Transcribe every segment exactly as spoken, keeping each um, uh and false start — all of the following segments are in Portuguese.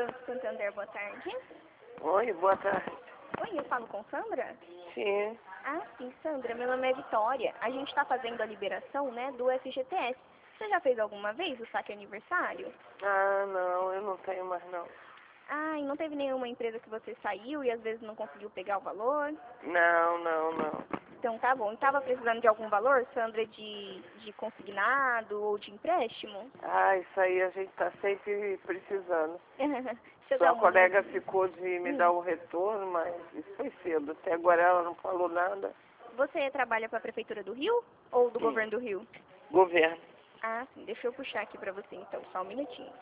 Banco Santander, boa tarde. Oi, boa tarde. Oi, eu falo com Sandra? Sim. Ah, sim, Sandra, meu nome é Vitória. A gente está fazendo a liberação, né, do F G T S. Você já fez alguma vez o saque aniversário? Ah, não, eu não tenho mais não. Ah, e não teve nenhuma empresa que você saiu e às vezes não conseguiu pegar o valor? Não, não, não. Então tá bom. Estava precisando de algum valor, Sandra, de, de consignado ou de empréstimo? Ah, isso aí a gente tá sempre precisando. Deixa eu dar Sua uma colega olhadinha. ficou de me Hum. dar um retorno, mas isso foi cedo. Até agora ela não falou nada. Você trabalha para a Prefeitura do Rio ou do Hum. Governo do Rio? Governo. Ah, sim. Deixa eu puxar aqui para você então, só um minutinho.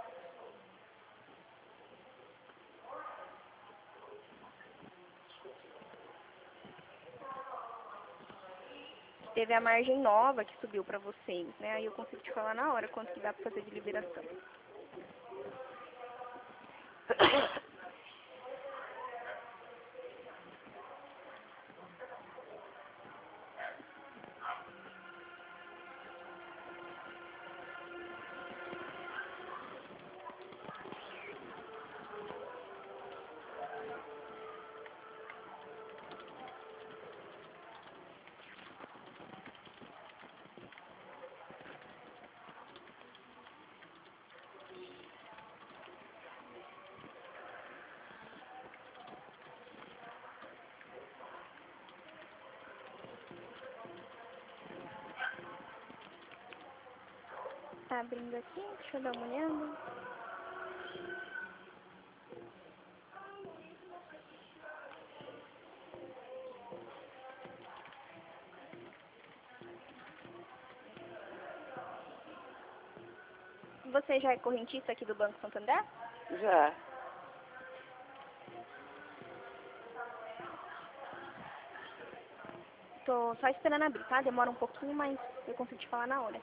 Teve a margem nova que subiu para vocês, né? Aí eu consigo te falar na hora quanto que dá para fazer de liberação. Tá abrindo aqui, deixa eu dar uma olhada. Você já é correntista aqui do Banco Santander? Já. Tô só esperando abrir, tá? Demora um pouquinho, mas eu consigo te falar na hora.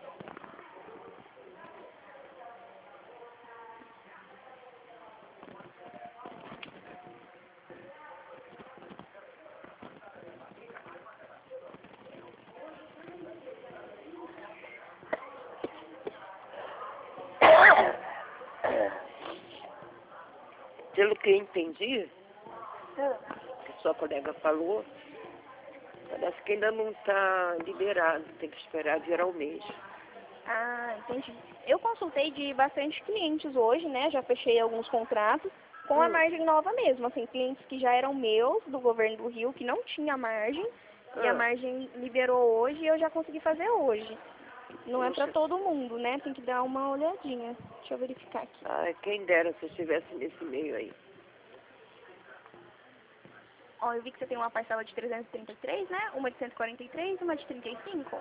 Pelo que eu entendi, que sua colega falou, parece que ainda não está liberado. Tem que esperar virar o mês. Ah, entendi. Eu consultei de bastante clientes hoje, né? Já fechei alguns contratos com a Hum. margem nova mesmo. Assim, clientes que já eram meus, do Governo do Rio, que não tinha margem. E a Ah, margem liberou hoje e eu já consegui fazer hoje. Não é pra puxa. todo mundo, né? Tem que dar uma olhadinha. Deixa eu verificar aqui. Ai, quem dera se eu estivesse nesse meio aí. Ó, eu vi que você tem uma parcela de trezentos e trinta e três, né? Uma de cento e quarenta e três e uma de trinta e cinco.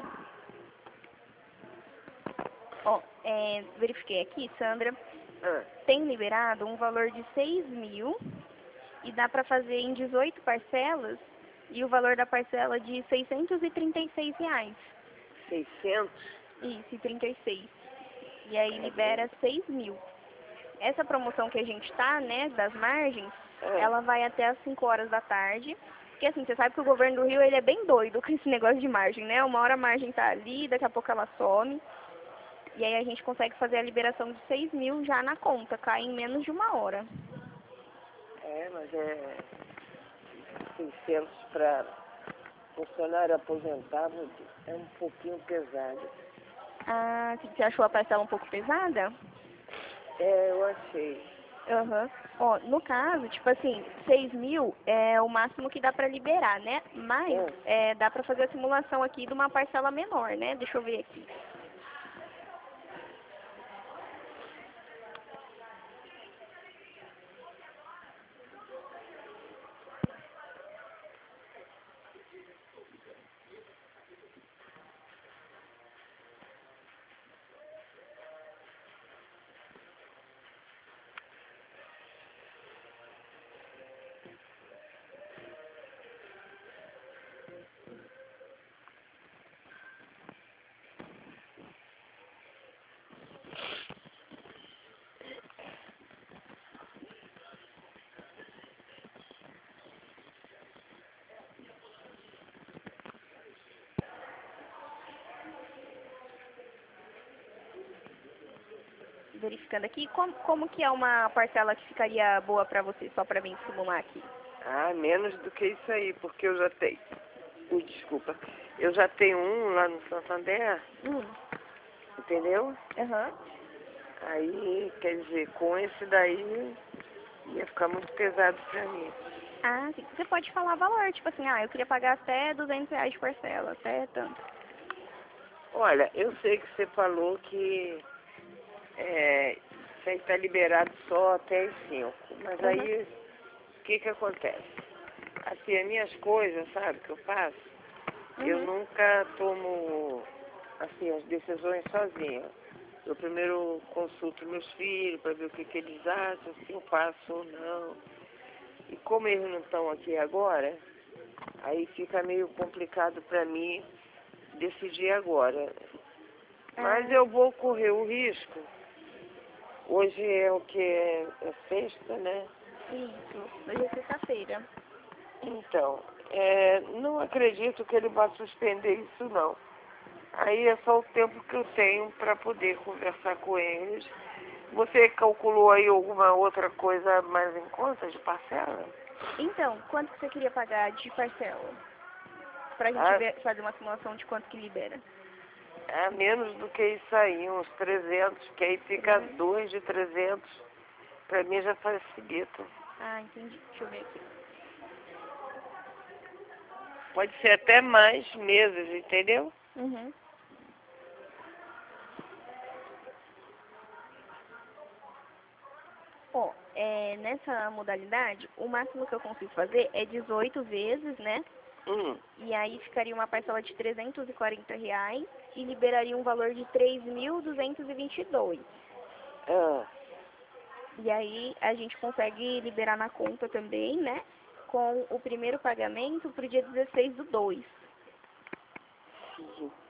Ó, é, verifiquei aqui, Sandra. Ah, Tem liberado um valor de seis mil e dá pra fazer em dezoito parcelas e o valor da parcela de seiscentos e trinta e seis reais. seiscentos? Isso, e trinta e seis. E aí É libera bem. seis mil. Essa promoção que a gente tá, né, das margens, Ah, ela vai até às cinco horas da tarde. Porque assim, você sabe que o Governo do Rio, ele é bem doido com esse negócio de margem, né? Uma hora a margem tá ali, daqui a pouco ela some. E aí a gente consegue fazer a liberação de seis mil já na conta, cai em menos de uma hora. é, mas é seiscentos para funcionário aposentado é um pouquinho pesado. Ah, você achou a parcela um pouco pesada? É, eu achei. Aham. Ó, no caso, tipo assim, seis mil é o máximo que dá pra liberar, né? Mas Ah, é, dá pra fazer a simulação aqui de uma parcela menor, né? Deixa eu ver aqui. verificando aqui, como, como que é uma parcela que ficaria boa pra você, só pra mim simular aqui? Ah, menos do que isso aí, porque eu já tenho. Ui, desculpa. Eu já tenho um lá no Santander, Hum. entendeu? Aham. Aí, quer dizer, com esse daí ia ficar muito pesado pra mim. Ah, sim. Você pode falar valor, tipo assim, ah, eu queria pagar até duzentos reais de parcela, até tanto. Olha, eu sei que você falou que é, isso aí tá liberado só até as cinco, mas Aham. aí o que que acontece? Assim, as minhas coisas, sabe, que eu faço, eu Uhum. nunca tomo, assim, as decisões sozinha. Eu primeiro consulto meus filhos para ver o que, que eles acham, se eu faço ou não. E como eles não estão aqui agora, aí fica meio complicado para mim decidir agora. Mas Ah, eu vou correr o risco. Hoje é o que? É, é sexta, né? isso. Hoje é sexta-feira. Então, é, não acredito que ele vá suspender isso não. Aí é só o tempo que eu tenho para poder conversar com eles. Você calculou aí alguma outra coisa mais em conta de parcela? Então, quanto que você queria pagar de parcela? Pra gente Ah, ver, fazer uma simulação de quanto que libera. é menos do que isso aí, uns trezentos, que aí fica trezentos? dois de trezentos. Para mim já facilita. Ah, entendi. Deixa eu ver aqui. Pode ser até mais meses, entendeu? Uhum. Ó, é, nessa modalidade, o máximo que eu consigo fazer é dezoito vezes, né? Hum. E aí ficaria uma parcela de trezentos e quarenta reais e liberaria um valor de três mil duzentos e vinte e dois. Ah, E aí a gente consegue liberar na conta também, né? Com o primeiro pagamento para o dia dezesseis do dois. sim.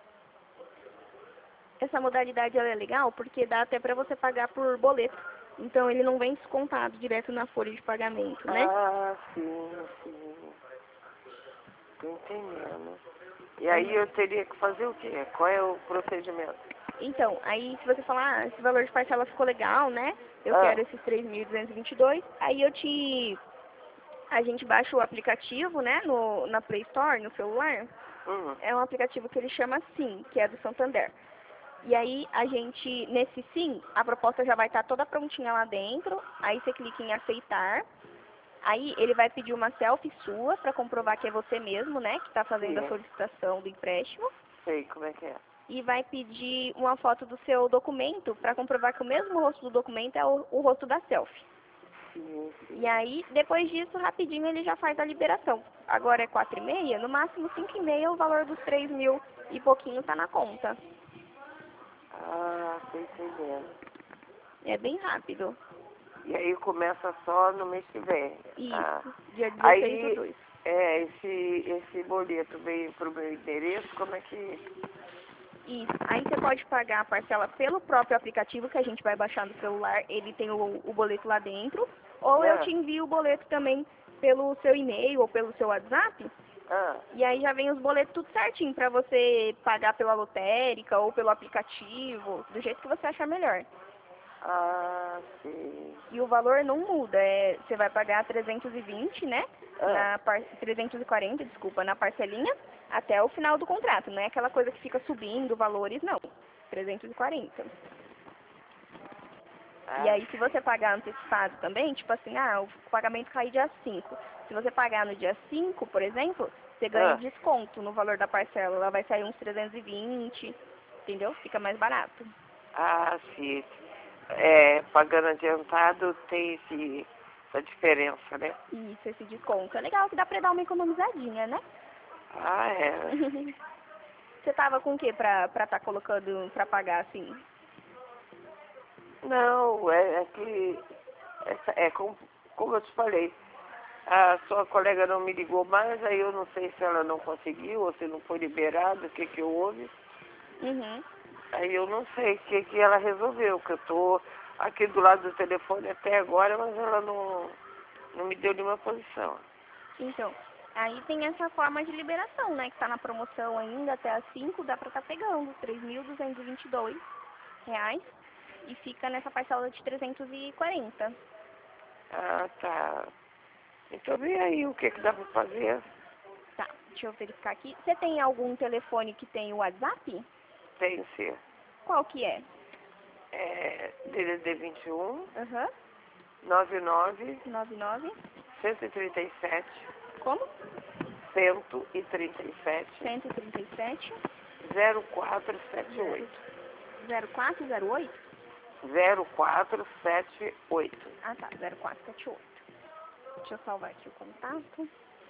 Essa modalidade ela é legal porque dá até para você pagar por boleto. Então ele não vem descontado direto na folha de pagamento, né? Ah, sim, sim. Tô entendendo. E aí Uhum. eu teria que fazer o quê? Qual é o procedimento? Então, aí se você falar, ah, esse valor de parcela ficou legal, né? Eu Ah, quero esses três mil duzentos e vinte e dois, aí eu te... A gente baixa o aplicativo, né, no, na Play Store, no celular. hum, É um aplicativo que ele chama Sim, que é do Santander. E aí a gente, nesse Sim, a proposta já vai estar toda prontinha lá dentro. Aí você clica em aceitar. Aí ele vai pedir uma selfie sua para comprovar que é você mesmo, né, que está fazendo a sim, solicitação do empréstimo. sei como é que é. E vai pedir uma foto do seu documento para comprovar que o mesmo rosto do documento é o, o rosto da selfie. Sim, E sim. aí, depois disso, rapidinho ele já faz a liberação. Agora é quatro e meia, no máximo cinco e meia o valor dos três mil e pouquinho tá na conta. Ah, tô entendendo. É bem rápido. E aí começa só no mês que vem. Ah. Isso, dia dezesseis do Aí, dois. é, esse, esse boleto veio pro meu endereço, como é que... Isso. Aí você pode pagar a parcela pelo próprio aplicativo que a gente vai baixar no celular, ele tem o, o boleto lá dentro. Ou eu Ah, te envio o boleto também pelo seu e-mail ou pelo seu WhatsApp. ah, E aí já vem os boletos tudo certinho para você pagar pela lotérica ou pelo aplicativo, do jeito que você achar melhor. ah, sim. E o valor não muda, é, você vai pagar trezentos e vinte, né? Ah, Na par, trezentos e quarenta, desculpa, na parcelinha, até o final do contrato. Não é aquela coisa que fica subindo valores, não. trezentos e quarenta. E ah, aí, se você pagar antecipado também, tipo assim, ah, o pagamento cai dia cinco. Se você pagar no dia cinco, por exemplo, você ganha ah, desconto no valor da parcela. Ela vai sair uns trezentos e vinte, entendeu? Fica mais barato. ah, sim. É, pagando adiantado tem esse, essa diferença, né? Isso, esse desconto. É legal que dá pra dar uma economizadinha, né? Ah, é. Você tava com o que pra estar tá colocando pra pagar assim? Não, é, é que, essa, é como, como eu te falei, a sua colega não me ligou mais, aí eu não sei se ela não conseguiu ou se não foi liberado, o que que houve. Uhum. Aí eu não sei o que que ela resolveu, que eu tô aqui do lado do telefone até agora, mas ela não, não me deu nenhuma posição. Então, aí tem essa forma de liberação, né? Que tá na promoção ainda, até as cinco, dá pra estar tá pegando três mil duzentos e vinte e dois reais. e fica nessa parcela de trezentos e quarenta. Ah, tá. Então vê aí o que que dá pra fazer. Tá, deixa eu verificar aqui. Você tem algum telefone que tem o WhatsApp? Tem sim. Qual que é? É D D D vinte e um, Aham. nove nove, nove nove. cento e trinta e sete, Como? cento e trinta e sete, cento e trinta e sete. zero quatro sete oito. zero quatro zero oito? zero quatro sete oito. Ah, tá. zero quatro sete oito. Deixa eu salvar aqui o contato.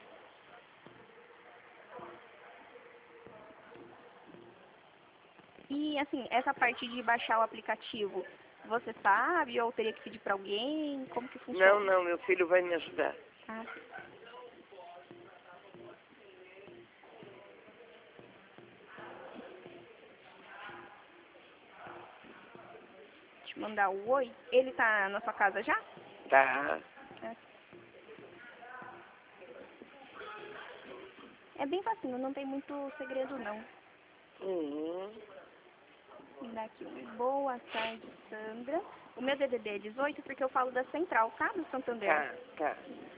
E, assim, essa parte de baixar o aplicativo, você sabe ou teria que pedir pra alguém? Como que funciona? Não, não, meu filho vai me ajudar. Ah, sim. Deixa eu mandar o oi. Ele tá na sua casa já? Tá. É. É bem facinho, não tem muito segredo não. Uhum. Vou dar aqui um boa tarde, Sandra. O meu D D D é dezoito porque eu falo da central, tá? Do Santander. Tá, tá.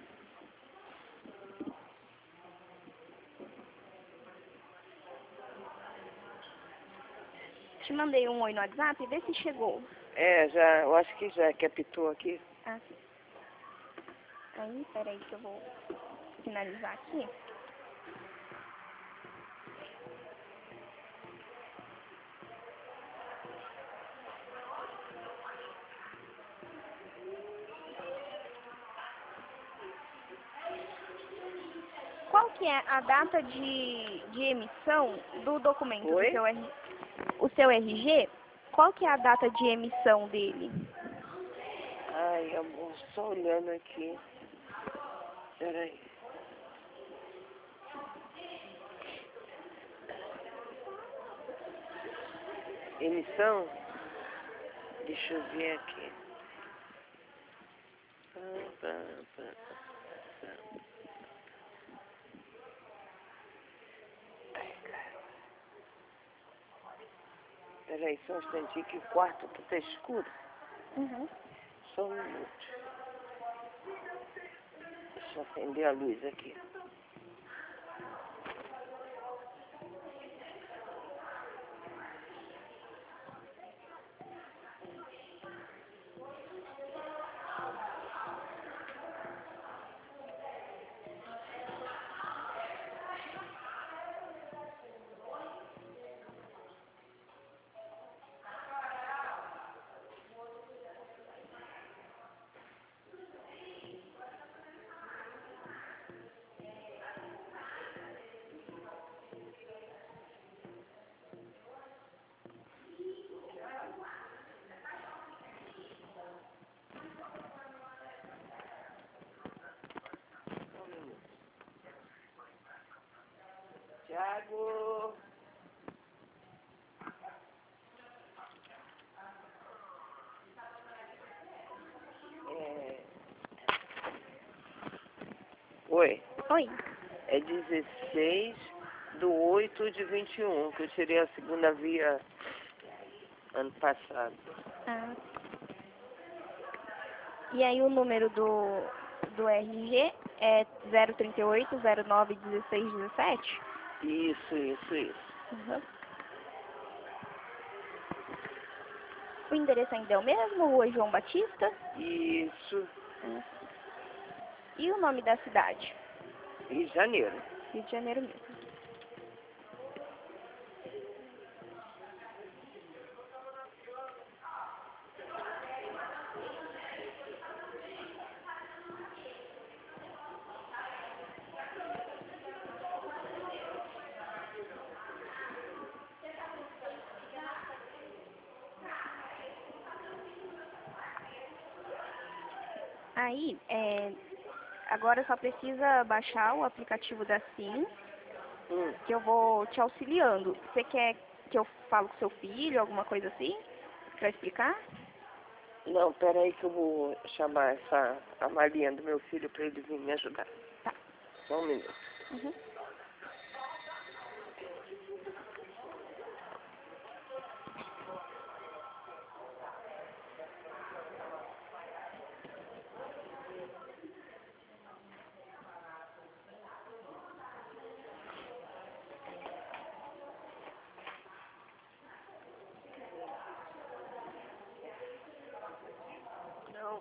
Te mandei um oi no WhatsApp, vê se chegou. É, já, eu acho que já que apitou aqui. Ah, sim. Aí, peraí que eu vou finalizar aqui. Qual que é a data de, de emissão do documento Oi? do seu R... O seu R G? Qual que é a data de emissão dele? Ai, amor, só olhando aqui. Peraí. Emissão? Deixa eu ver aqui. Ah, tá, tá, tá. Ai, cara. Peraí, só um instantinho que o quarto tá até escuro. Uhum. Só um minuto. Deixa eu acender a luz aqui. Tiago! É... Oi. Oi. É dezesseis do oito de vinte e um, que eu tirei a segunda via ano passado. Ah. E aí o número do, do R G é zero trinta e oito, zero nove, dezesseis, dezessete? Isso, isso, isso. Uhum. O endereço ainda é o mesmo, Rua João Batista? Isso. Ah. E o nome da cidade? Rio de Janeiro. Rio de Janeiro mesmo. Aí, é, agora só precisa baixar o aplicativo da SIM, Hum. que eu vou te auxiliando. Você quer que eu falo com seu filho, alguma coisa assim, pra explicar? Não, peraí que eu vou chamar essa, a Marinha do meu filho para ele vir me ajudar. Tá. Só um minuto. Uhum.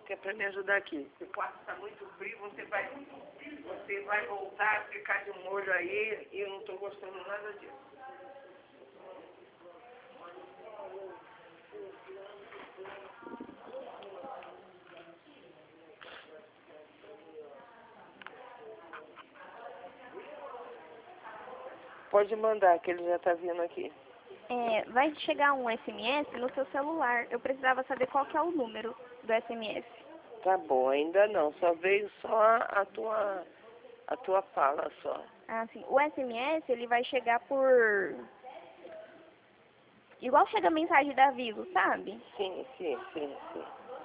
que é para me ajudar aqui. O quarto está muito frio, você vai, você vai voltar a ficar de molho aí e eu não estou gostando nada disso. Pode mandar, que ele já está vindo aqui. É, vai chegar um S M S no seu celular. Eu precisava saber qual que é o número do S M S. Tá bom, ainda não. Só veio só a tua, a tua fala só. Ah, sim. O S M S, ele vai chegar por... Igual chega a mensagem da Vivo, sabe? Sim, sim, sim, sim.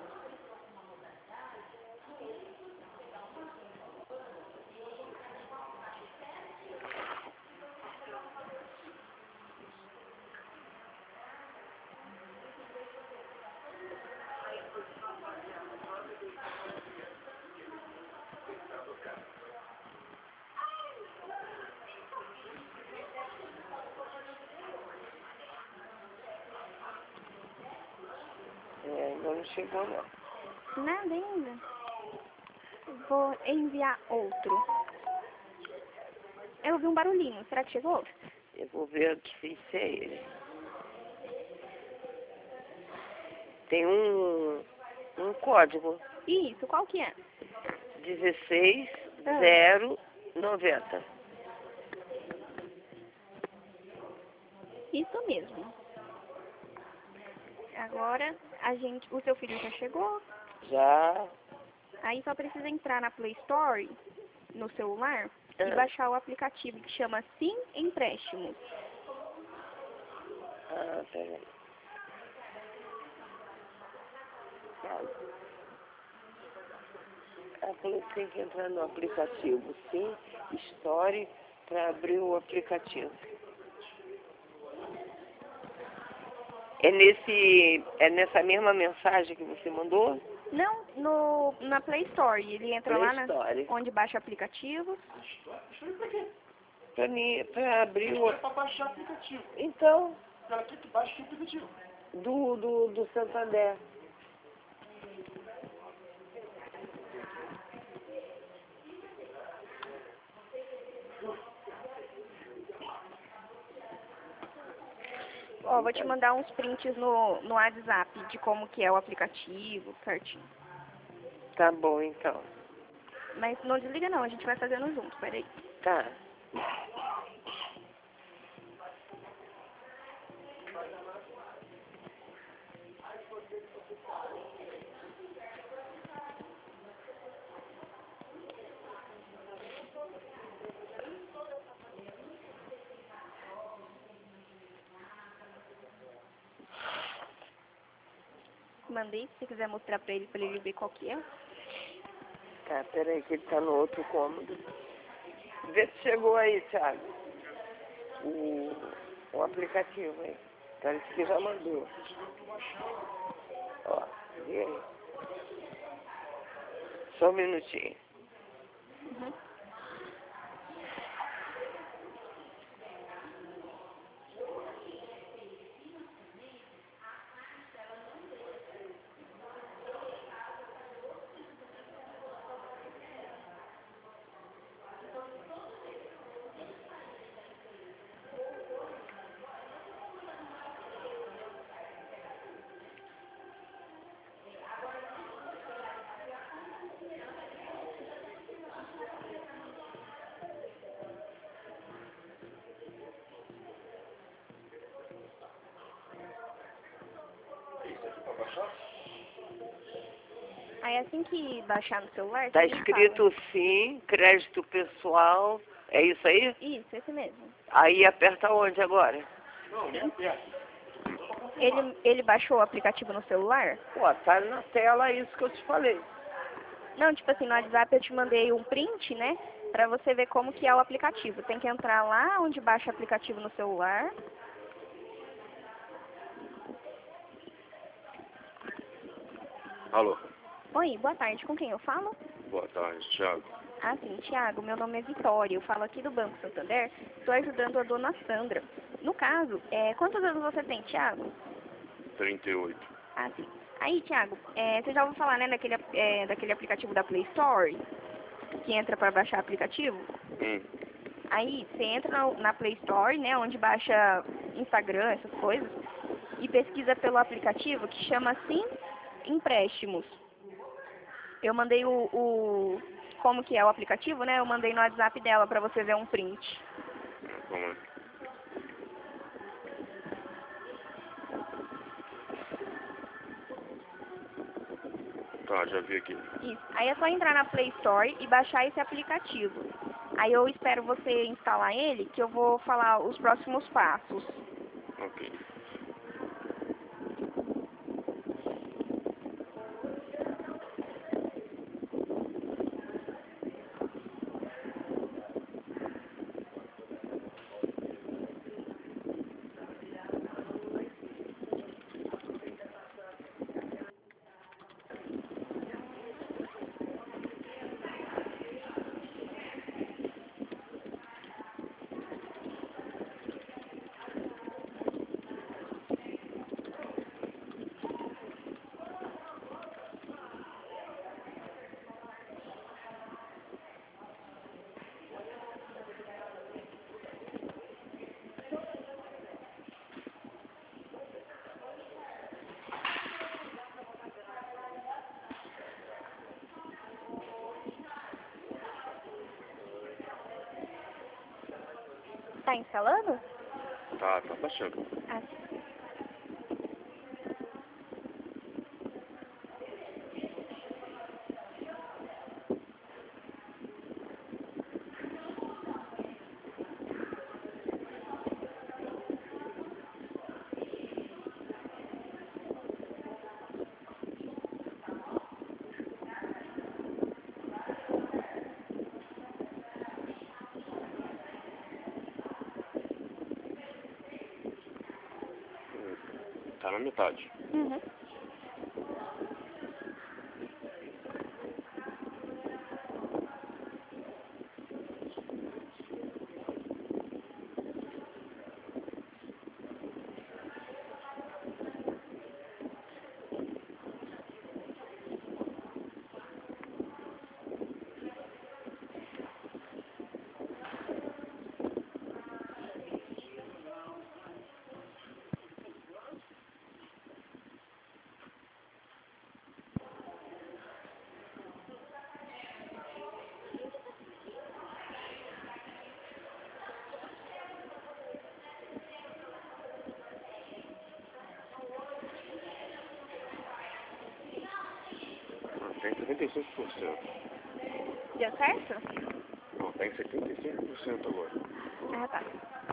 É, ainda não chegou não. Nada ainda. Vou enviar outro. Eu ouvi um barulhinho. Será que chegou? Eu vou ver aqui se é ele. Tem um, um código. Isso, qual que é? dezesseis zero noventa. Isso mesmo. Agora, a gente, o seu filho já chegou. Já. Aí só precisa entrar na Play Store, no celular, Ah. e baixar o aplicativo que chama Sim Empréstimos. Ah, peraí. Ela falou que tem que entrar no aplicativo, sim, Story, para abrir o aplicativo. É nesse, é nessa mesma mensagem que você mandou? Não, no, na Play Store. Ele entra Play lá na, Store. onde baixa aplicativos. Para mim, para abrir o... É para baixar o aplicativo. Então, Ela quer que baixe o aplicativo. do, do, do Santander. Ó, vou te mandar uns prints no, no WhatsApp de como que é o aplicativo, certinho. Tá bom, então. Mas não desliga não, a gente vai fazendo junto, peraí. Tá. Mandei, se você quiser mostrar pra ele, pra ele ver qual que é. Tá, peraí que ele tá no outro cômodo. Vê se chegou aí, Thiago. O, o aplicativo aí. Parece que já mandou. Ó, vê aí. Só um minutinho. Uhum. Aí assim que baixar no celular, Tá você me escrito sim, crédito pessoal. É isso aí? fala. Isso, esse mesmo. Aí aperta onde agora? Não, nem aperta. Ele, ele baixou o aplicativo no celular? Pô, tá na tela isso que eu te falei. Não, tipo assim, no WhatsApp eu te mandei um print, né? Pra você ver como que é o aplicativo. Tem que entrar lá onde baixa o aplicativo no celular. Alô, Oi, boa tarde. Com quem eu falo? boa tarde, Thiago. Ah, sim, Thiago. Meu nome é Vitória. Eu falo aqui do Banco Santander. Estou ajudando a dona Sandra. No caso, é, quantos anos você tem, Thiago? trinta e oito. Ah, sim. Aí, Thiago, é, você já ouviu falar, né, daquele, é, daquele aplicativo da Play Store, que entra para baixar aplicativo? Hum. Aí, você entra na, na Play Store, né, onde baixa Instagram, essas coisas, e pesquisa pelo aplicativo que chama assim Empréstimos. Eu mandei o, o como que é o aplicativo, né? Eu mandei no WhatsApp dela para você ver um print. Vamos lá. Tá, já vi aqui. Isso. Aí é só entrar na Play Store e baixar esse aplicativo. Aí eu espero você instalar ele, que eu vou falar os próximos passos. Ok. Tá instalando? Tá, tá baixando. Ah, sim. Tá na metade. Uhum. Ah, tem setenta e cinco por cento. Deu certo? Não, tá em setenta e cinco por cento agora. Ah, tá.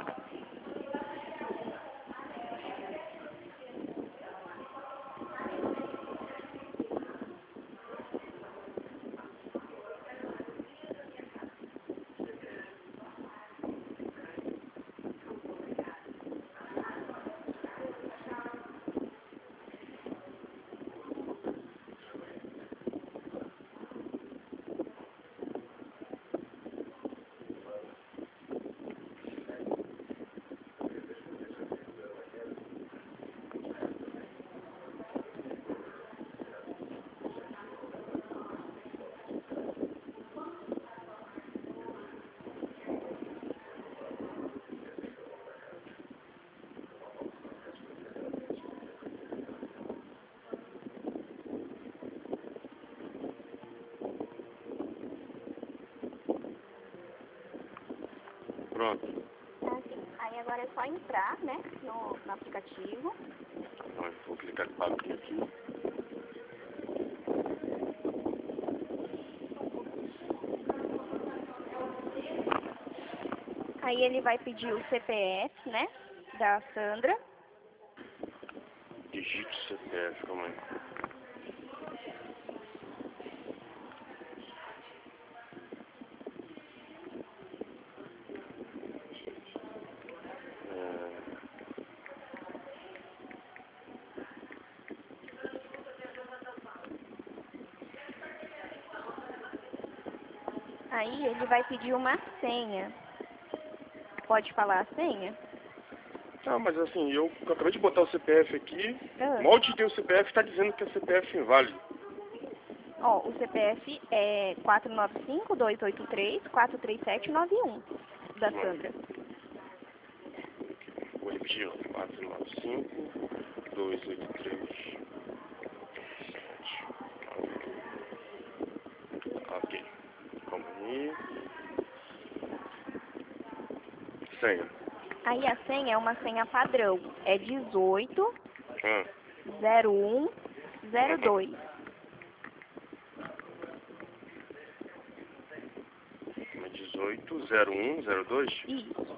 Pronto. Ah, sim. Aí agora é só entrar, né, no, no aplicativo. Então, eu vou clicar para abrir aqui. Aí ele vai pedir o C P F, né, da Sandra. Digite o C P F, calma aí. Aí ele vai pedir uma senha. Pode falar a senha? Ah, mas assim, eu, eu acabei de botar o C P F aqui, Ah. mal digitei o C P F, está dizendo que é C P F inválido. Ó, o C P F é quatro nove cinco, dois oito três, quatro três sete nove um, da Não. Sandra. Vou repetir, ó. quatro nove cinco, dois oito três. Ok. Calma aí. Senha. Aí a senha é uma senha padrão, é dezoito Ah. zero um zero dois. dezoito zero um zero dois? Isso.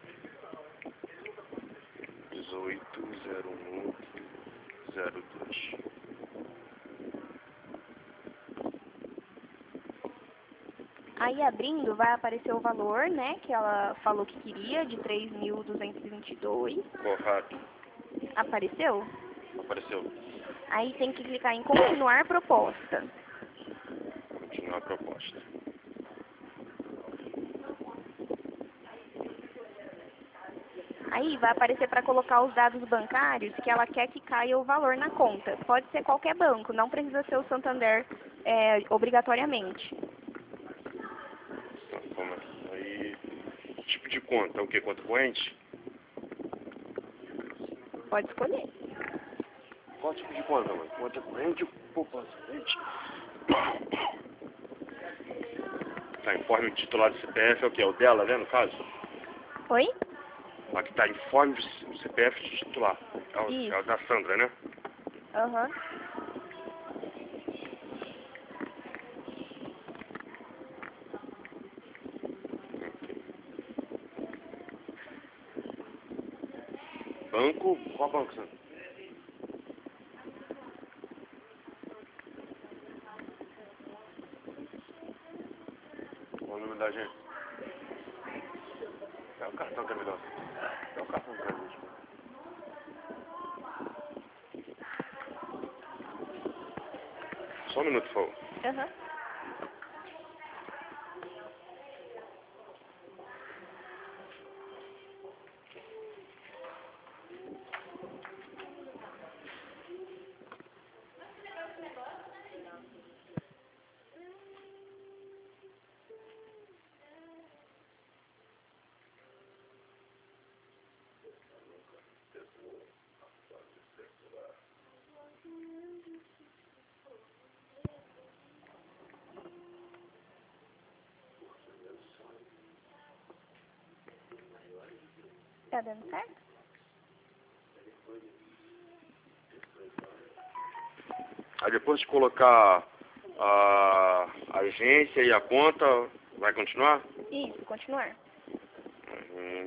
dezoito zero um zero dois. Aí abrindo vai aparecer o valor, né, que ela falou que queria, de três mil duzentos e vinte e dois. Correto. Apareceu? Apareceu. Aí tem que clicar em continuar proposta. Continuar a proposta. Aí vai aparecer para colocar os dados bancários que ela quer que caia o valor na conta. Pode ser qualquer banco, não precisa ser o Santander é, obrigatoriamente. Tá, calma aí. Tipo de conta, o que? Conta corrente? Pode escolher. Qual tipo de conta, mãe? Conta corrente ou poupança corrente? Tá, informe o titular do C P F é o que? É o dela, né, no caso? Oi? Aqui tá, informe o C P F de titular. É o, Isso. é o da Sandra, né? Aham. Banco, qual banco, Sandra? Qual o número da gente? É o cartão que é melhor. É o cartão que é melhor. Só um minuto, por favor. Aham. Tá dando certo? Aí depois de colocar a agência e a conta, vai continuar? Isso, continuar. Uhum.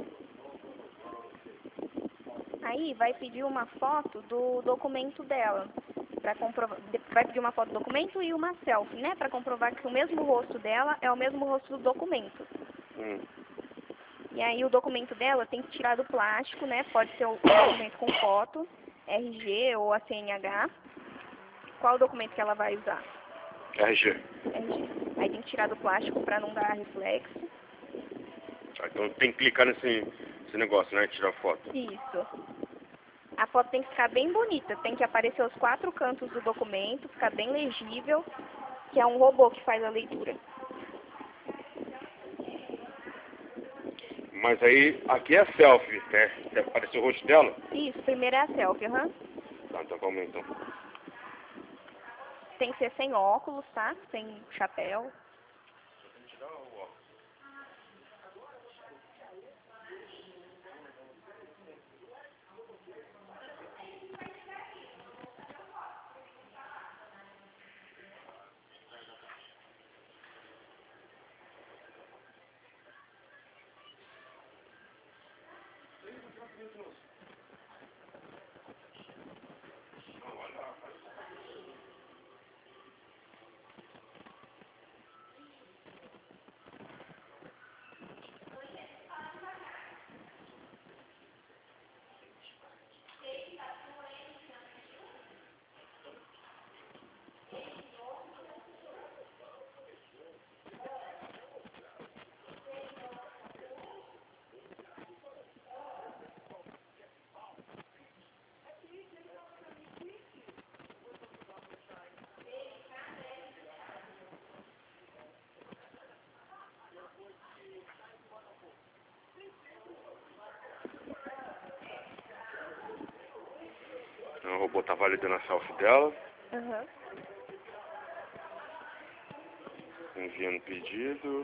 Aí vai pedir uma foto do documento dela. Pra comprovar, vai pedir uma foto do documento e uma selfie, né? Pra comprovar que o mesmo rosto dela é o mesmo rosto do documento. Hum. E aí o documento dela tem que tirar do plástico, né? Pode ser o documento com foto, R G ou a C N H. Qual o documento que ela vai usar? R G. R G. Aí tem que tirar do plástico pra não dar reflexo. Tá, então tem que clicar nesse, nesse negócio, né? Tirar foto. Isso. A foto tem que ficar bem bonita, tem que aparecer os quatro cantos do documento, ficar bem legível, que é um robô que faz a leitura. Mas aí, aqui é a selfie, né? Deve aparecer o rosto dela? Isso, primeiro é a selfie, aham. Tá, então calma aí, então. Tem que ser sem óculos, tá? Sem chapéu. o robô tá validando a selfie dela. Aham. Enviando pedido.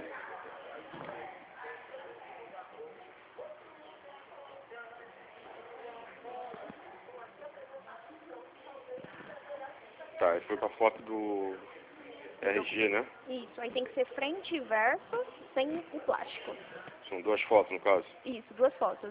Tá, foi pra foto do R G, né? Isso, aí tem que ser frente e verso sem o plástico. São duas fotos, no caso. Isso, duas fotos.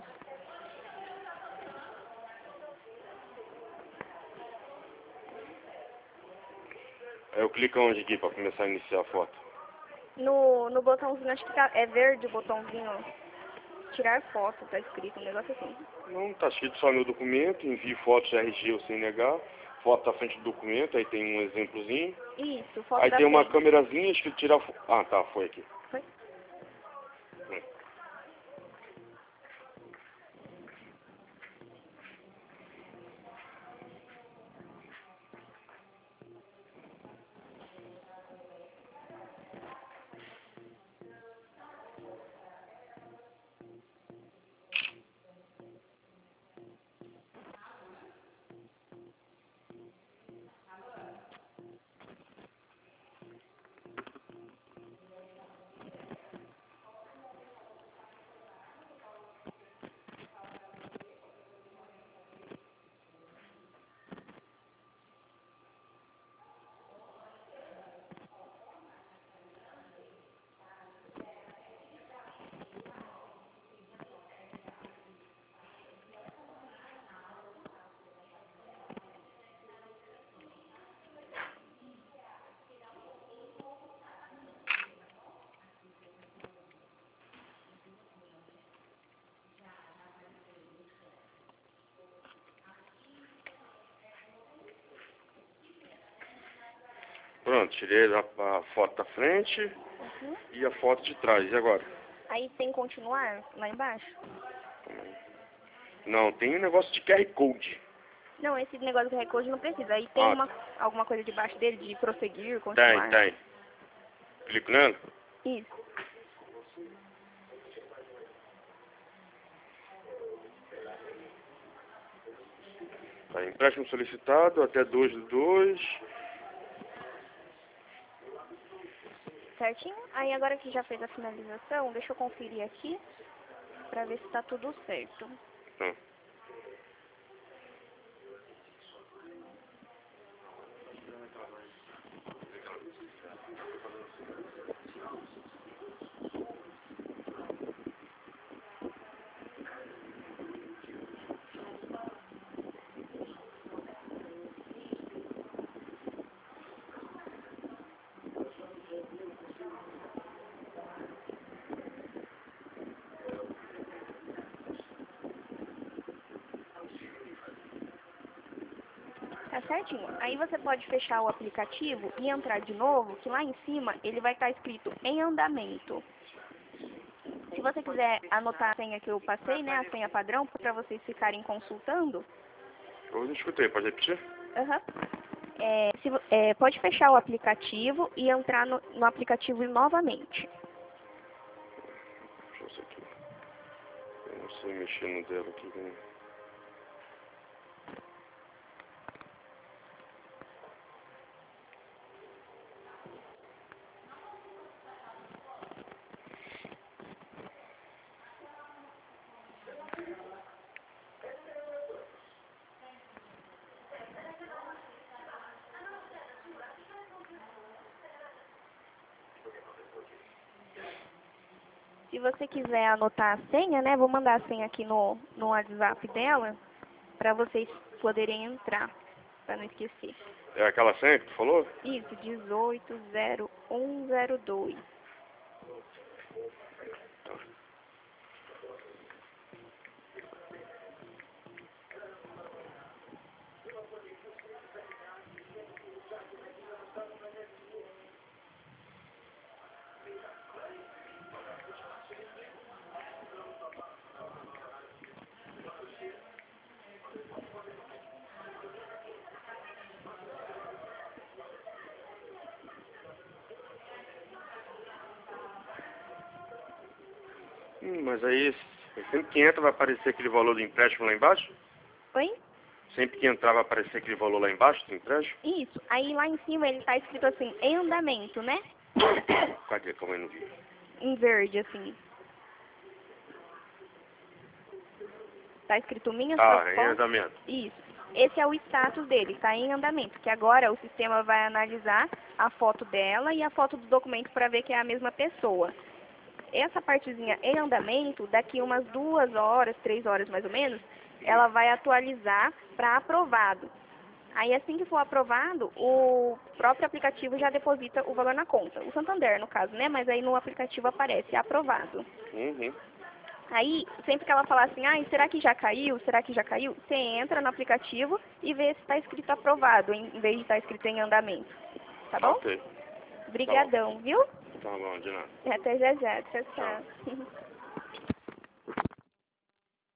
Aí eu clico onde aqui pra começar a iniciar a foto? No, no botãozinho, acho que tá, é verde o botãozinho. Tirar foto, tá escrito, um negócio assim. Não, tá escrito só meu documento, envie fotos R G ou sem negar. Foto à frente do documento, aí tem um exemplozinho. Isso, foto Aí da tem uma frente. câmerazinha escrito tirar foto. Ah, tá, foi aqui. Foi? Hum. Pronto, tirei a, a foto da frente Uhum. e a foto de trás. E agora? Aí tem continuar, lá embaixo. Não, tem um negócio de Q R Code. Não, esse negócio do recorde não precisa. Aí tem Ah, uma, alguma coisa debaixo dele de prosseguir, Tem, continuar. tem. Clico nele? Isso. Tá, empréstimo solicitado até dois do dois. Certinho? Aí agora que já fez a finalização, deixa eu conferir aqui pra ver se tá tudo certo. Tá. Tá certinho? Aí você pode fechar o aplicativo e entrar de novo, que lá em cima ele vai estar escrito em andamento. Se você quiser anotar a senha que eu passei, né, a senha padrão, para vocês ficarem consultando. Eu não escutei, pode repetir? Uhum. É, se vo- é, pode fechar o aplicativo e entrar no, no aplicativo novamente. Deixa eu ver aqui. Eu não sei mexer no dela aqui. Né? Se você quiser anotar a senha, né, vou mandar a senha aqui no, no WhatsApp dela, para vocês poderem entrar, para não esquecer. É aquela senha que tu falou? Isso, dezoito zero um zero dois. Hum, mas aí, sempre que entra vai aparecer aquele valor do empréstimo lá embaixo? Oi? Sempre que entrava aparecia aquele valor lá embaixo do empréstimo? Isso. Aí lá em cima ele tá escrito assim, em andamento, né? Cadê? Como eu não vi? Em verde, assim. Tá escrito minhas Ah, em propostas. andamento. Isso. Esse é o status dele, tá em andamento. Que agora o sistema vai analisar a foto dela e a foto do documento para ver que é a mesma pessoa. Essa partezinha em andamento, daqui umas duas horas, três horas mais ou menos, ela vai atualizar para aprovado. Aí assim que for aprovado, o próprio aplicativo já deposita o valor na conta. O Santander, no caso, né? Mas aí no aplicativo aparece aprovado. Uhum. Aí, sempre que ela falar assim, ah, será que já caiu? Será que já caiu? Você entra no aplicativo e vê se está escrito aprovado, em vez de estar escrito em andamento. Tá bom? Ok. Obrigadão, viu? Tá bom, de nada. Até já já. Tchau, Tchau. tchau.